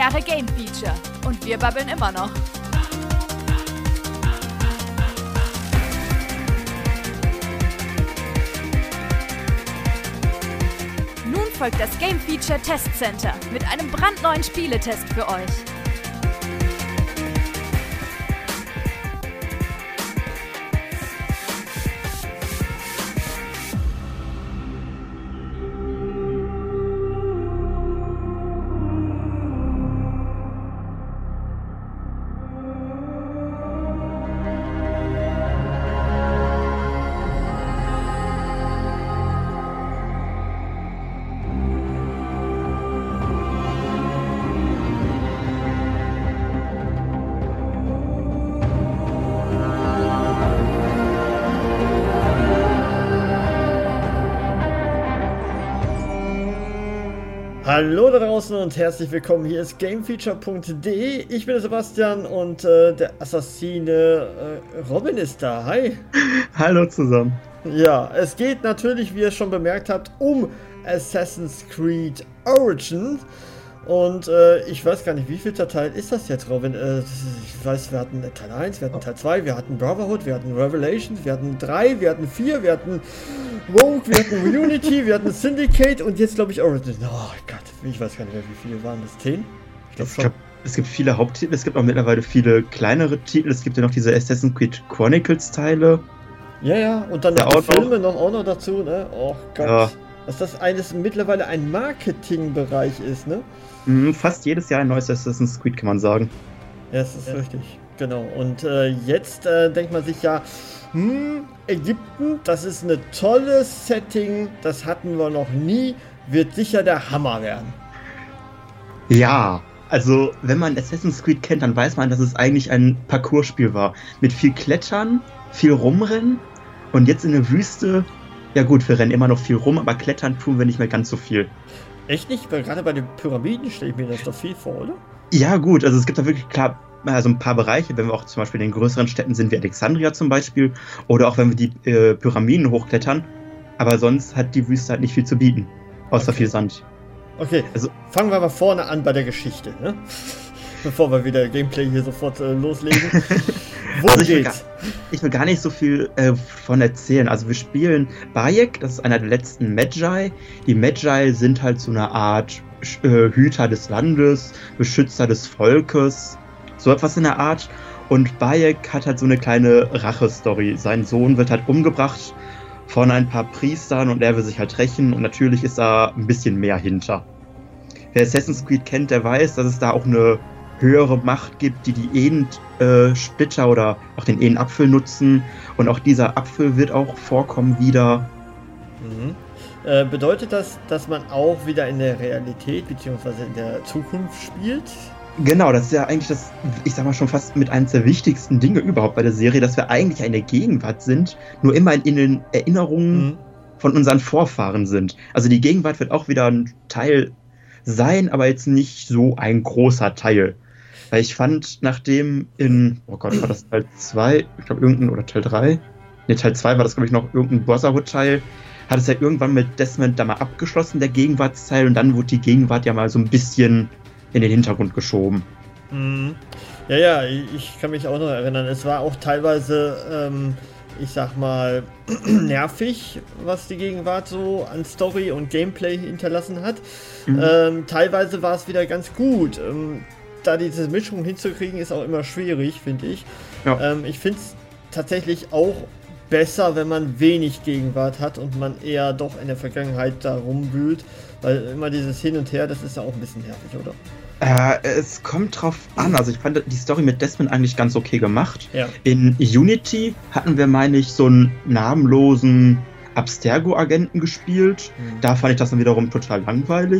Jahre Game Feature und wir babbeln immer noch. Nun folgt das Game Feature Test Center mit einem brandneuen Spieletest für euch. Hallo da draußen und herzlich willkommen, hier ist gamefeature.de. Ich bin der Sebastian und der Assassine Robin ist da. Hi. Hallo zusammen. Ja, es geht natürlich, wie ihr schon bemerkt habt, um Assassin's Creed Origins. Und ich weiß gar nicht, wie viel Teil ist das jetzt, Robin? Ich weiß, wir hatten Teil 1, wir hatten Teil 2, wir hatten Brotherhood, wir hatten Revelations, wir hatten 3, wir hatten 4, wir hatten Rogue, wir hatten Unity, wir hatten Syndicate und jetzt glaube ich Origins. Oh Gott, ich weiß gar nicht mehr, wie viele waren das? 10? Ich glaube schon. Es gibt viele Haupttitel, es gibt auch mittlerweile viele kleinere Titel, es gibt ja noch diese Assassin's Creed Chronicles Teile. Ja, und dann die Filme auch noch dazu, ne? Oh Gott. Ja. Dass das mittlerweile ein Marketingbereich ist, ne? Fast jedes Jahr ein neues Assassin's Creed, kann man sagen. Ja, das ist richtig, genau. Und jetzt denkt man sich ja, Ägypten, das ist eine tolles Setting, das hatten wir noch nie, wird sicher der Hammer werden. Ja, also wenn man Assassin's Creed kennt, dann weiß man, dass es eigentlich ein Parcourspiel war. Mit viel Klettern, viel Rumrennen und jetzt in der Wüste, ja gut, wir rennen immer noch viel rum, aber Klettern tun wir nicht mehr ganz so viel. Echt nicht? Weil gerade bei den Pyramiden stelle ich mir das doch viel vor, oder? Ja gut, also es gibt da wirklich klar also ein paar Bereiche, wenn wir auch zum Beispiel in den größeren Städten sind, wie Alexandria zum Beispiel, oder auch wenn wir die Pyramiden hochklettern, aber sonst hat die Wüste halt nicht viel zu bieten, außer viel Sand. Okay, also fangen wir mal vorne an bei der Geschichte, ne? Bevor wir wieder Gameplay hier sofort loslegen. Worum geht's? Ich will gar nicht so viel von erzählen. Also wir spielen Bayek, das ist einer der letzten Magi. Die Magi sind halt so eine Art Hüter des Landes, Beschützer des Volkes, so etwas in der Art. Und Bayek hat halt so eine kleine Rache-Story. Sein Sohn wird halt umgebracht von ein paar Priestern und er will sich halt rächen. Und natürlich ist da ein bisschen mehr hinter. Wer Assassin's Creed kennt, der weiß, dass es da auch eine höhere Macht gibt, die Eden-Splitter oder auch den Eden-Apfel nutzen. Und auch dieser Apfel wird auch vorkommen wieder. Bedeutet das, dass man auch wieder in der Realität bzw. in der Zukunft spielt? Genau, das ist ja eigentlich das, ich sag mal schon fast mit eines der wichtigsten Dinge überhaupt bei der Serie, dass wir eigentlich in der Gegenwart sind, nur immer in den Erinnerungen von unseren Vorfahren sind. Also die Gegenwart wird auch wieder ein Teil sein, aber jetzt nicht so ein großer Teil. Weil ich fand, nachdem oh Gott, war das Teil 2, ich glaube oder Teil 3? Ne, Teil 2 war das, glaube ich, noch irgendein Brotherhood-Teil, hat es ja irgendwann mit Desmond da mal abgeschlossen, der Gegenwartsteil, und dann wurde die Gegenwart ja mal so ein bisschen in den Hintergrund geschoben. Ja, ich kann mich auch noch erinnern, es war auch teilweise, ich sag mal, nervig, was die Gegenwart so an Story und Gameplay hinterlassen hat. Teilweise war es wieder ganz gut. Da diese Mischung hinzukriegen, ist auch immer schwierig, finde ich. Ja. Ich finde es tatsächlich auch besser, wenn man wenig Gegenwart hat und man eher doch in der Vergangenheit da rumwühlt, weil immer dieses Hin und Her, das ist ja auch ein bisschen nervig, oder? Es kommt drauf an. Also ich fand die Story mit Desmond eigentlich ganz okay gemacht. Ja. In Unity hatten wir, meine ich, so einen namenlosen Abstergo-Agenten gespielt. Da fand ich das dann wiederum total langweilig.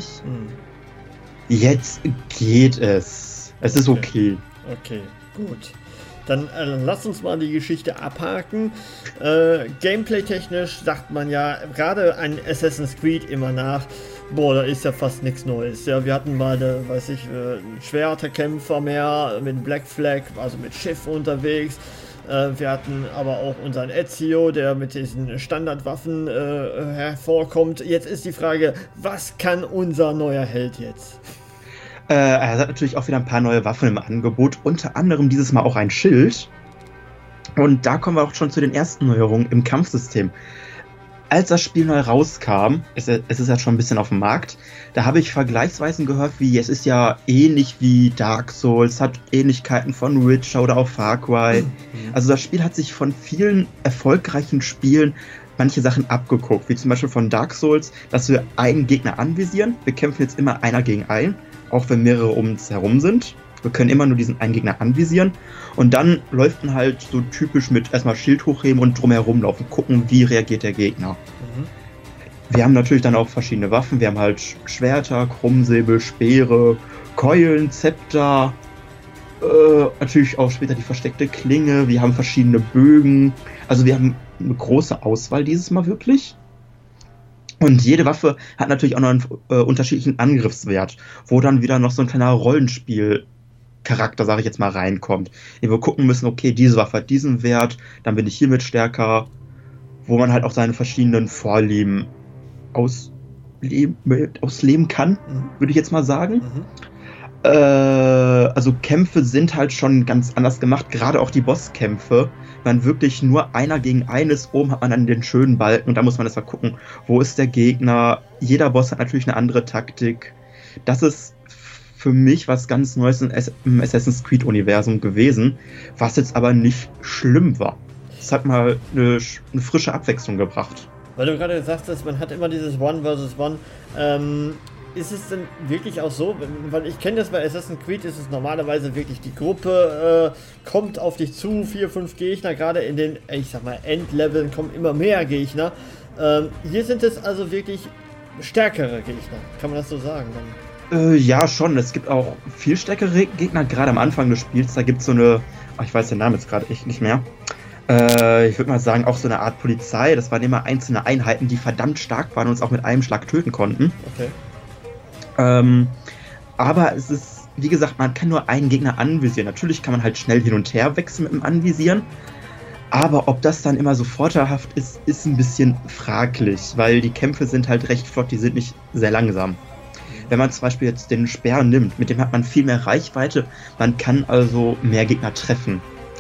Jetzt geht es. Es ist okay. Okay, gut. Dann lass uns mal die Geschichte abhaken. Gameplay-technisch sagt man ja, gerade ein Assassin's Creed immer nach, da ist ja fast nichts Neues. Ja, wir hatten mal, einen Schwerterkämpfer mehr mit Black Flag, also mit Schiff unterwegs. Wir hatten aber auch unseren Ezio, der mit diesen Standardwaffen hervorkommt. Jetzt ist die Frage, was kann unser neuer Held jetzt? Er hat natürlich auch wieder ein paar neue Waffen im Angebot, unter anderem dieses Mal auch ein Schild. Und da kommen wir auch schon zu den ersten Neuerungen im Kampfsystem. Als das Spiel neu rauskam, es ist ja schon ein bisschen auf dem Markt, da habe ich Vergleichsweisen gehört, wie es ist ja ähnlich wie Dark Souls, hat Ähnlichkeiten von Witcher oder auch Far Cry. Also das Spiel hat sich von vielen erfolgreichen Spielen manche Sachen abgeguckt, wie zum Beispiel von Dark Souls, dass wir einen Gegner anvisieren. Wir kämpfen jetzt immer einer gegen einen, auch wenn mehrere um uns herum sind. Wir können immer nur diesen einen Gegner anvisieren und dann läuft man halt so typisch mit erstmal Schild hochheben und drumherum laufen, gucken, wie reagiert der Gegner. Wir haben natürlich dann auch verschiedene Waffen. Wir haben halt Schwerter, Krummsäbel, Speere, Keulen, Zepter, natürlich auch später die versteckte Klinge. Wir haben verschiedene Bögen. Also wir haben eine große Auswahl dieses Mal wirklich. Und jede Waffe hat natürlich auch noch einen unterschiedlichen Angriffswert, wo dann wieder noch so ein kleiner Rollenspiel-Charakter, sage ich jetzt mal, reinkommt. Wir gucken müssen, okay, diese Waffe hat diesen Wert, dann bin ich hiermit stärker, wo man halt auch seine verschiedenen Vorlieben ausleben kann, würde ich jetzt mal sagen. Also Kämpfe sind halt schon ganz anders gemacht, gerade auch die Bosskämpfe. Man wirklich nur einer gegen einen ist, oben hat man dann den schönen Balken und da muss man erstmal gucken, wo ist der Gegner. Jeder Boss hat natürlich eine andere Taktik. Das ist für mich was ganz Neues im Assassin's Creed-Universum gewesen, was jetzt aber nicht schlimm war. Es hat mal eine frische Abwechslung gebracht. Weil du gerade gesagt hast, man hat immer dieses One versus One. Ist es denn wirklich auch so? Weil ich kenne das bei Assassin's Creed, ist es normalerweise wirklich, die Gruppe kommt auf dich zu, 4, 5 Gegner, gerade in den, ich sag mal, Endleveln kommen immer mehr Gegner. Hier sind es also wirklich stärkere Gegner, kann man das so sagen? Ja, schon. Es gibt auch viel stärkere Gegner, gerade am Anfang des Spiels. Da gibt es so eine, ich weiß den Namen jetzt gerade echt nicht mehr. Ich würde mal sagen, auch so eine Art Polizei. Das waren immer einzelne Einheiten, die verdammt stark waren und uns auch mit einem Schlag töten konnten. Okay. Aber es ist, wie gesagt, man kann nur einen Gegner anvisieren. Natürlich kann man halt schnell hin und her wechseln mit dem Anvisieren. Aber ob das dann immer so vorteilhaft ist, ist ein bisschen fraglich, weil die Kämpfe sind halt recht flott, die sind nicht sehr langsam. Wenn man zum Beispiel jetzt den Speer nimmt, mit dem hat man viel mehr Reichweite, man kann also mehr Gegner treffen.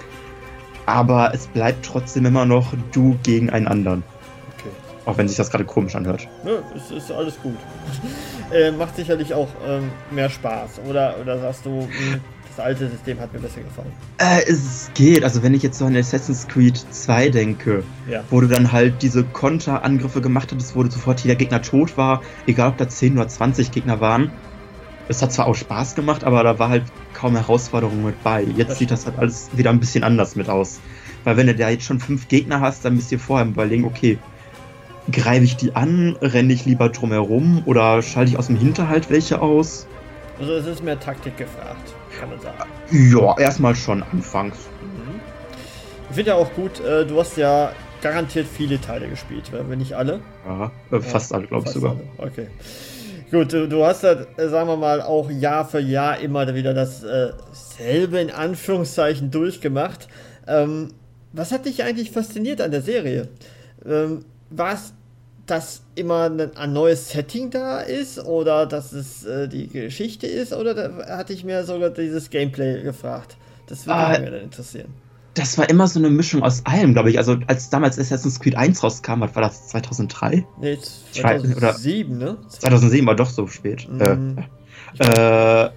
Aber es bleibt trotzdem immer noch du gegen einen anderen. Okay. Auch wenn sich das gerade komisch anhört. Ja, ist alles gut. Macht sicherlich auch mehr Spaß. Oder sagst du, das alte System hat mir besser gefallen? Es geht. Also wenn ich jetzt so an Assassin's Creed 2 denke, ja, wo du dann halt diese Konterangriffe gemacht hattest, wo sofort jeder Gegner tot war, egal ob da 10 oder 20 Gegner waren. Es hat zwar auch Spaß gemacht, aber da war halt kaum Herausforderung mit bei. Jetzt sieht das halt alles wieder ein bisschen anders mit aus. Weil wenn du da jetzt schon 5 Gegner hast, dann müsst ihr vorher überlegen, okay, greife ich die an, renne ich lieber drumherum oder schalte ich aus dem Hinterhalt welche aus? Also es ist mehr Taktik gefragt, kann man sagen. Ja, erstmal schon anfangs. Ich finde ja auch gut, du hast ja garantiert viele Teile gespielt, wenn nicht alle. Ja, fast alle, glaube ich sogar. Alle. Okay. Gut, du hast ja, sagen wir mal, auch Jahr für Jahr immer wieder das selbe in Anführungszeichen durchgemacht. Was hat dich eigentlich fasziniert an der Serie? War es, dass immer ein neues Setting da ist oder dass es die Geschichte ist oder hatte ich mir sogar dieses Gameplay gefragt? Das würde mich dann interessieren. Das war immer so eine Mischung aus allem, glaube ich. Also als damals Assassin's Creed 1 rauskam, was war das, 2003? Nee, 2007, ne? 2007 war doch so spät. Da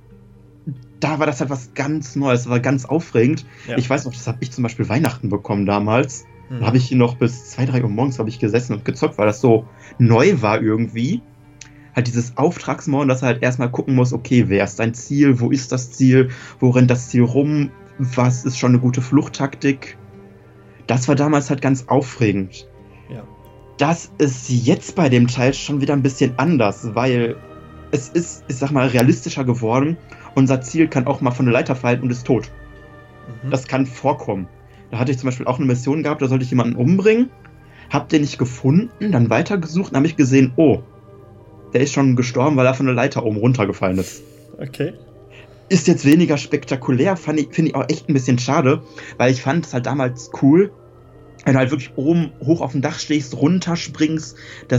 war das halt was ganz Neues, das war ganz aufregend. Ja. Ich weiß noch, das habe ich zum Beispiel Weihnachten bekommen damals. Da habe ich hier noch bis 2, 3 Uhr morgens gesessen und gezockt, weil das so neu war irgendwie. Halt dieses Auftragsmodell, dass er halt erstmal gucken muss, okay, wer ist dein Ziel, wo ist das Ziel, wo rennt das Ziel rum, was ist schon eine gute Fluchttaktik. Das war damals halt ganz aufregend. Ja. Das ist jetzt bei dem Teil schon wieder ein bisschen anders, weil es ist, ich sag mal, realistischer geworden. Unser Ziel kann auch mal von der Leiter fallen und ist tot. Das kann vorkommen. Da hatte ich zum Beispiel auch eine Mission gehabt, da sollte ich jemanden umbringen. Hab den nicht gefunden, dann weitergesucht und habe ich gesehen, oh, der ist schon gestorben, weil er von der Leiter oben runtergefallen ist. Okay. Ist jetzt weniger spektakulär, finde ich auch echt ein bisschen schade, weil ich fand es halt damals cool, wenn du halt wirklich oben hoch auf dem Dach stehst, runterspringst, das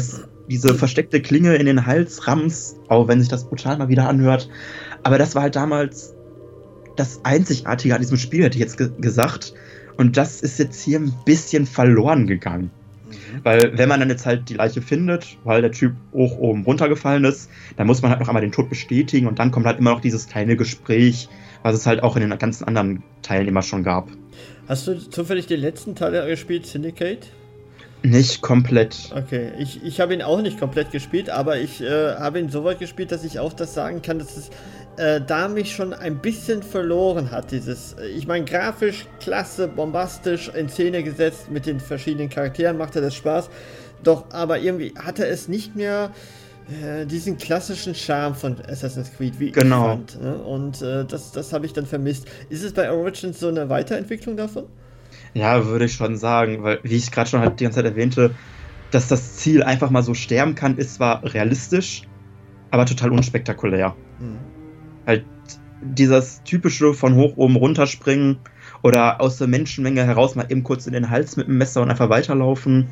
diese versteckte Klinge in den Hals rammst, auch wenn sich das brutal mal wieder anhört. Aber das war halt damals das Einzigartige an diesem Spiel, hätte ich jetzt gesagt. Und das ist jetzt hier ein bisschen verloren gegangen. Weil wenn man dann jetzt halt die Leiche findet, weil der Typ hoch oben runtergefallen ist, dann muss man halt noch einmal den Tod bestätigen und dann kommt halt immer noch dieses kleine Gespräch, was es halt auch in den ganzen anderen Teilen immer schon gab. Hast du zufällig den letzten Teil gespielt, Syndicate? Nicht komplett. Okay, ich habe ihn auch nicht komplett gespielt, aber ich habe ihn so weit gespielt, dass ich auch das sagen kann, dass es da mich schon ein bisschen verloren hat, ich meine, grafisch, klasse, bombastisch in Szene gesetzt, mit den verschiedenen Charakteren machte das Spaß, doch aber irgendwie hatte es nicht mehr diesen klassischen Charme von Assassin's Creed, wie ich fand, ne? Und das habe ich dann vermisst. Ist es bei Origins so eine Weiterentwicklung davon? Ja, würde ich schon sagen, weil, wie ich gerade schon halt die ganze Zeit erwähnte, dass das Ziel einfach mal so sterben kann, ist zwar realistisch, aber total unspektakulär. Halt dieses typische von hoch oben runterspringen oder aus der Menschenmenge heraus mal eben kurz in den Hals mit dem Messer und einfach weiterlaufen,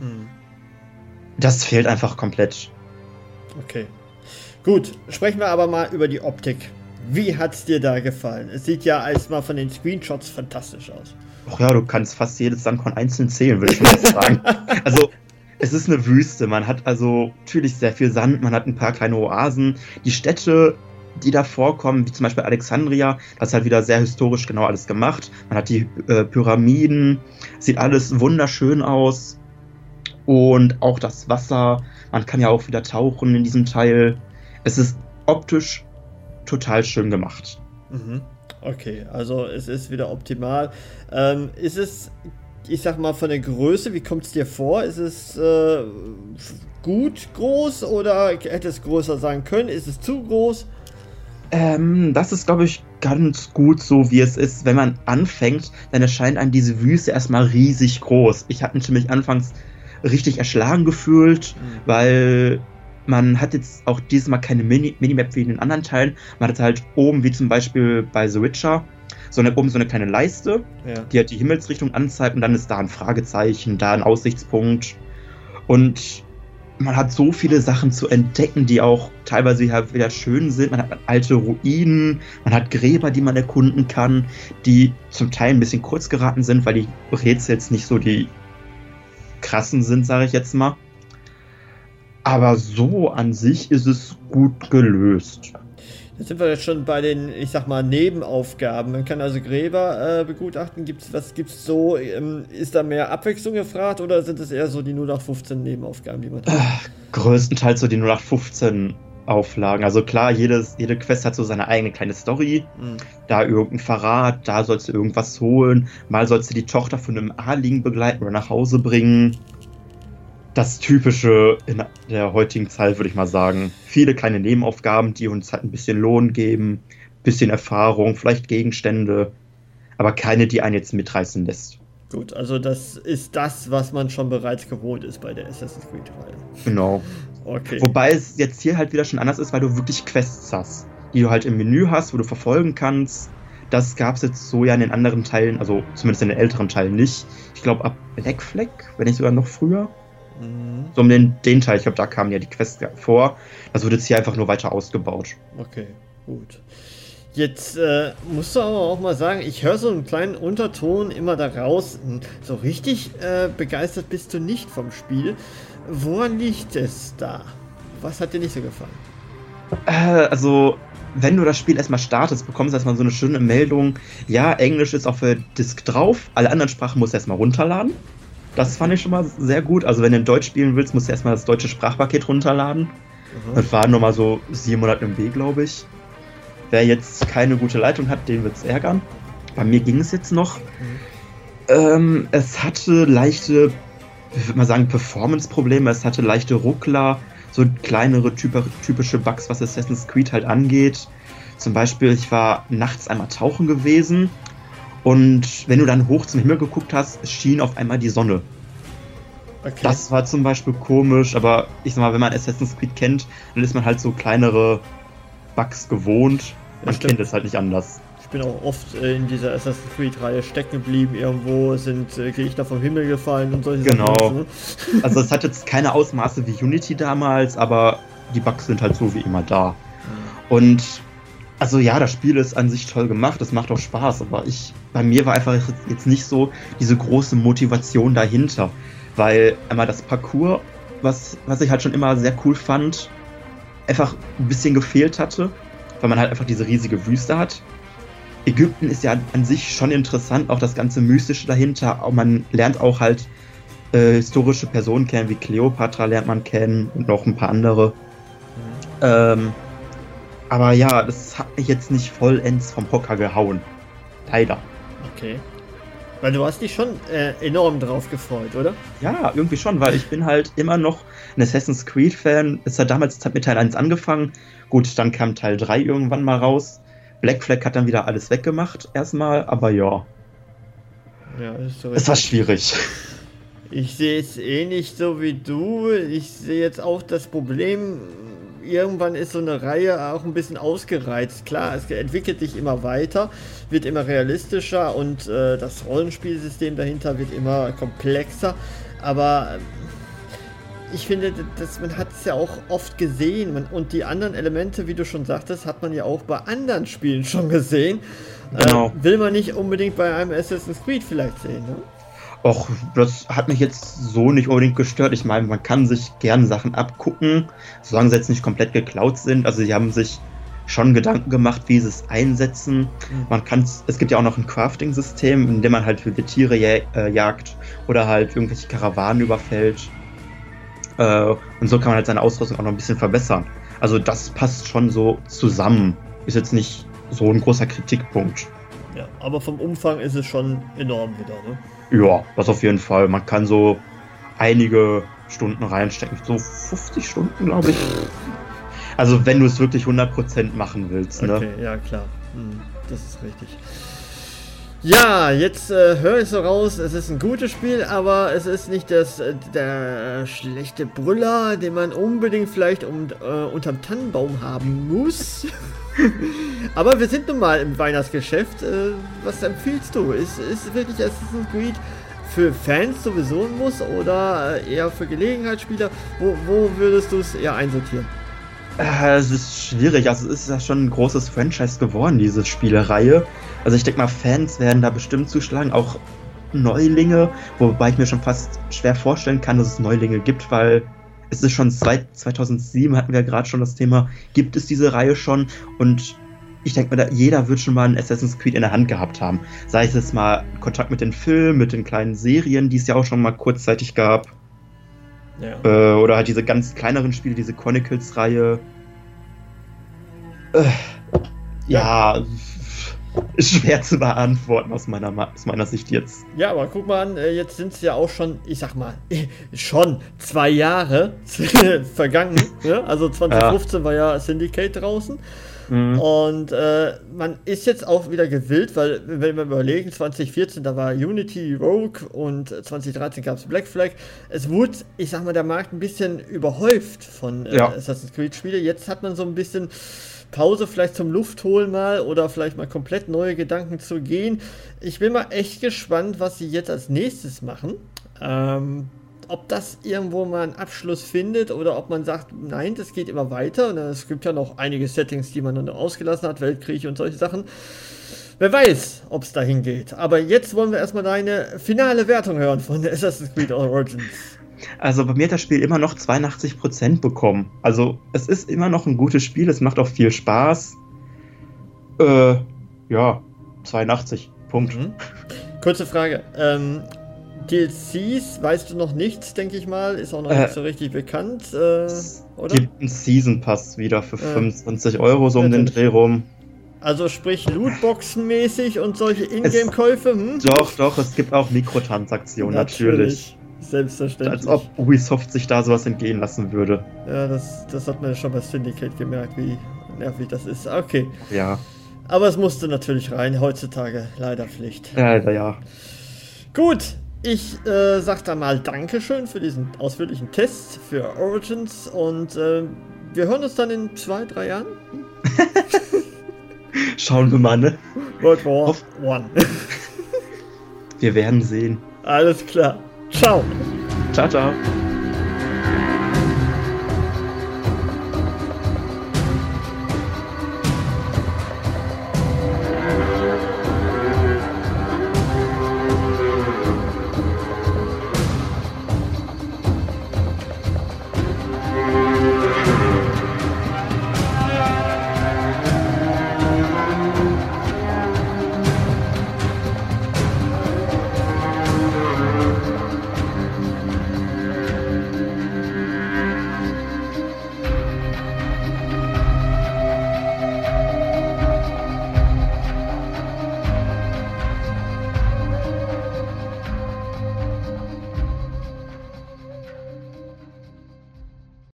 das fehlt einfach komplett. Okay, gut, sprechen wir aber mal über die Optik. Wie hat's dir da gefallen? Es sieht ja erstmal von den Screenshots fantastisch aus. Ach ja, du kannst fast jedes Sandkorn einzeln zählen, würde ich mal sagen. Also, es ist eine Wüste. Man hat also natürlich sehr viel Sand, man hat ein paar kleine Oasen. Die Städte, die da vorkommen, wie zum Beispiel Alexandria, das ist halt wieder sehr historisch genau alles gemacht. Man hat die Pyramiden, sieht alles wunderschön aus. Und auch das Wasser, man kann ja auch wieder tauchen in diesem Teil. Es ist optisch total schön gemacht. Okay, also es ist wieder optimal. Ist es, ich sag mal, von der Größe, wie kommt es dir vor? Ist es gut groß oder hätte es größer sein können? Ist es zu groß? Das ist, glaube ich, ganz gut so, wie es ist. Wenn man anfängt, dann erscheint einem diese Wüste erstmal riesig groß. Ich habe mich nämlich anfangs richtig erschlagen gefühlt, weil man hat jetzt auch dieses Mal keine Minimap wie in den anderen Teilen. Man hat halt oben, wie zum Beispiel bei The Witcher, oben so eine kleine Leiste, die halt die Himmelsrichtung anzeigt und dann ist da ein Fragezeichen, da ein Aussichtspunkt. Und man hat so viele Sachen zu entdecken, die auch teilweise wieder schön sind. Man hat alte Ruinen, man hat Gräber, die man erkunden kann, die zum Teil ein bisschen kurz geraten sind, weil die Rätsel jetzt nicht so die krassen sind, sage ich jetzt mal. Aber so an sich ist es gut gelöst. Jetzt sind wir jetzt schon bei den, ich sag mal, Nebenaufgaben. Man kann also Gräber begutachten. Was gibt's so? Ist da mehr Abwechslung gefragt oder sind es eher so die 0815 Nebenaufgaben, die man hat? Größtenteils so die 0815 Auflagen. Also klar, jede Quest hat so seine eigene kleine Story. Da irgendein Verrat, da sollst du irgendwas holen. Mal sollst du die Tochter von einem Adligen begleiten oder nach Hause bringen. Das Typische in der heutigen Zeit, würde ich mal sagen. Viele kleine Nebenaufgaben, die uns halt ein bisschen Lohn geben, ein bisschen Erfahrung, vielleicht Gegenstände, aber keine, die einen jetzt mitreißen lässt. Gut, also das ist das, was man schon bereits gewohnt ist bei der Assassin's Creed-Reihe. Genau. Okay. Wobei es jetzt hier halt wieder schon anders ist, weil du wirklich Quests hast, die du halt im Menü hast, wo du verfolgen kannst. Das gab es jetzt so ja in den anderen Teilen, also zumindest in den älteren Teilen nicht. Ich glaube ab Black Flag, wenn nicht sogar noch früher. So um den Teil, ich glaube, da kamen ja die Quests vor. Das wird jetzt hier einfach nur weiter ausgebaut. Okay, gut. Jetzt musst du aber auch mal sagen, ich höre so einen kleinen Unterton immer da raus. So richtig begeistert bist du nicht vom Spiel. Woran liegt es da? Was hat dir nicht so gefallen? Also, wenn du das Spiel erstmal startest, bekommst du erstmal so eine schöne Meldung. Ja, Englisch ist auf der Disk drauf. Alle anderen Sprachen musst du erstmal runterladen. Das fand ich schon mal sehr gut. Also wenn du in Deutsch spielen willst, musst du erstmal das deutsche Sprachpaket runterladen. Das war nochmal so 700 MB, glaube ich. Wer jetzt keine gute Leitung hat, den wird es ärgern. Bei mir ging es jetzt noch. Es hatte leichte, ich würde mal sagen, Performance-Probleme. Es hatte leichte Ruckler, so kleinere typische Bugs, was Assassin's Creed halt angeht. Zum Beispiel, ich war nachts einmal tauchen gewesen. Und wenn du dann hoch zum Himmel geguckt hast, schien auf einmal die Sonne. Okay. Das war zum Beispiel komisch, aber ich sag mal, wenn man Assassin's Creed kennt, dann ist man halt so kleinere Bugs gewohnt. Man kennt es halt nicht anders. bin auch oft in dieser Assassin's Creed-Reihe stecken geblieben. Irgendwo sind Gegner vom Himmel gefallen und solche Genau. Sachen. Ne? Also es hat jetzt keine Ausmaße wie Unity damals, aber die Bugs sind halt so wie immer da. Und also ja, das Spiel ist an sich toll gemacht, es macht auch Spaß, aber bei mir war einfach jetzt nicht so diese große Motivation dahinter, weil einmal das Parcours, was ich halt schon immer sehr cool fand, einfach ein bisschen gefehlt hatte, weil man halt einfach diese riesige Wüste hat. Ägypten ist ja an sich schon interessant, auch das ganze Mystische dahinter, auch man lernt auch halt historische Personen kennen, wie Kleopatra lernt man kennen und noch ein paar andere. Aber ja, das hat mich jetzt nicht vollends vom Hocker gehauen. Leider. Okay. Weil du hast dich schon enorm drauf gefreut, oder? Ja, irgendwie schon, weil ich bin halt immer noch ein Assassin's Creed-Fan. Es hat damals mit Teil 1 angefangen. Gut, dann kam Teil 3 irgendwann mal raus. Black Flag hat dann wieder alles weggemacht, erstmal, aber ja. Ja, das ist so. Es war schwierig. Ich sehe es ähnlich so wie du. Ich sehe jetzt auch das Problem, irgendwann ist so eine Reihe auch ein bisschen ausgereizt. Klar, es entwickelt sich immer weiter, wird immer realistischer und das Rollenspielsystem dahinter wird immer komplexer. Aber ich finde, man hat es ja auch oft gesehen und die anderen Elemente, wie du schon sagtest, hat man ja auch bei anderen Spielen schon gesehen. Genau. Will man nicht unbedingt bei einem Assassin's Creed vielleicht sehen, ne? Och, das hat mich jetzt so nicht unbedingt gestört. Ich meine, man kann sich gern Sachen abgucken, solange sie jetzt nicht komplett geklaut sind. Also sie haben sich schon Gedanken gemacht, wie sie es einsetzen. Es gibt ja auch noch ein Crafting-System, in dem man halt wilde Tiere jagt oder halt irgendwelche Karawanen überfällt. Und so kann man halt seine Ausrüstung auch noch ein bisschen verbessern. Also das passt schon so zusammen. Ist jetzt nicht so ein großer Kritikpunkt. Ja, aber vom Umfang ist es schon enorm wieder, ne? Ja, das auf jeden Fall. Man kann so einige Stunden reinstecken. So 50 Stunden, glaube ich. Also wenn du es wirklich 100% machen willst, ne? Okay, ja klar. Das ist richtig. Ja, jetzt höre ich so raus, es ist ein gutes Spiel, aber es ist nicht der schlechte Brüller, den man unbedingt vielleicht unterm Tannenbaum haben muss. Aber wir sind nun mal im Weihnachtsgeschäft. Was empfiehlst du? Ist wirklich Assassin's Creed für Fans sowieso ein Muss oder eher für Gelegenheitsspieler? Wo würdest du es eher einsortieren? Es ist schwierig. Also es ist ja schon ein großes Franchise geworden, diese Spielereihe. Also ich denke mal, Fans werden da bestimmt zuschlagen. Auch Neulinge, wobei ich mir schon fast schwer vorstellen kann, dass es Neulinge gibt, weil es ist schon 2007, hatten wir gerade schon das Thema, gibt es diese Reihe schon und ich denke mal, jeder wird schon mal ein Assassin's Creed in der Hand gehabt haben. Sei es jetzt mal Kontakt mit den Filmen, mit den kleinen Serien, die es ja auch schon mal kurzzeitig gab. Ja. Oder halt diese ganz kleineren Spiele, diese Chronicles-Reihe. Ja, ist schwer zu beantworten aus meiner Sicht jetzt. Ja, aber guck mal an, jetzt sind es ja auch schon, ich sag mal, schon 2 Jahre vergangen. Ja? Also 2015 war ja Syndicate draußen. Und man ist jetzt auch wieder gewillt, weil, wenn wir überlegen, 2014, da war Unity, Rogue und 2013 gab es Black Flag. Es wurde, ich sag mal, der Markt ein bisschen überhäuft von Assassin's Creed Spiele. Jetzt hat man so ein bisschen Pause, vielleicht zum Luftholen mal oder vielleicht mal komplett neue Gedanken zu gehen. Ich bin mal echt gespannt, was sie jetzt als nächstes machen. Ob das irgendwo mal einen Abschluss findet oder ob man sagt, nein, das geht immer weiter. Und es gibt ja noch einige Settings, die man noch ausgelassen hat, Weltkrieg und solche Sachen. Wer weiß, ob es dahin geht. Aber jetzt wollen wir erstmal deine finale Wertung hören von Assassin's Creed Origins. Also bei mir hat das Spiel immer noch 82% bekommen. Also es ist immer noch ein gutes Spiel, es macht auch viel Spaß. Ja, 82, Punkt. Kurze Frage, DLCs, weißt du noch nichts, denke ich mal, ist auch noch nicht so richtig bekannt, oder? Es gibt einen Season Pass wieder für 25 Euro so um den Dreh rum. Also sprich Lootboxen-mäßig und solche Ingame-Käufe? Doch, es gibt auch Mikrotransaktionen, natürlich. Selbstverständlich. Als ob Ubisoft sich da sowas entgehen lassen würde. Ja, das hat man ja schon bei Syndicate gemerkt, wie nervig das ist. Okay. Ja. Aber es musste natürlich rein, heutzutage leider Pflicht. Ja. Gut, ich sag da mal Dankeschön für diesen ausführlichen Test für Origins und wir hören uns dann in 2-3 Jahren. Schauen wir mal, ne? World War One. Wir werden sehen. Alles klar. Ciao. Ciao, ciao.